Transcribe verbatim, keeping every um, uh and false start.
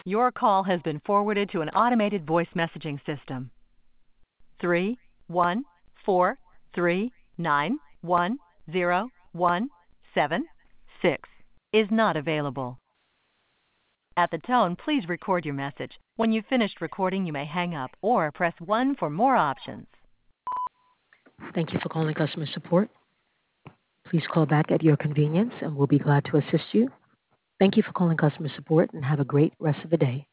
Your call has been forwarded to an automated voice messaging system. Three one four three nine one zero one seven six is not available. At the tone, please record your message. When you've finished recording, you may hang up or press one for more options. Thank you for calling customer support. Please call back at your convenience and we'll be glad to assist you. Thank you for calling customer support and have a great rest of the day.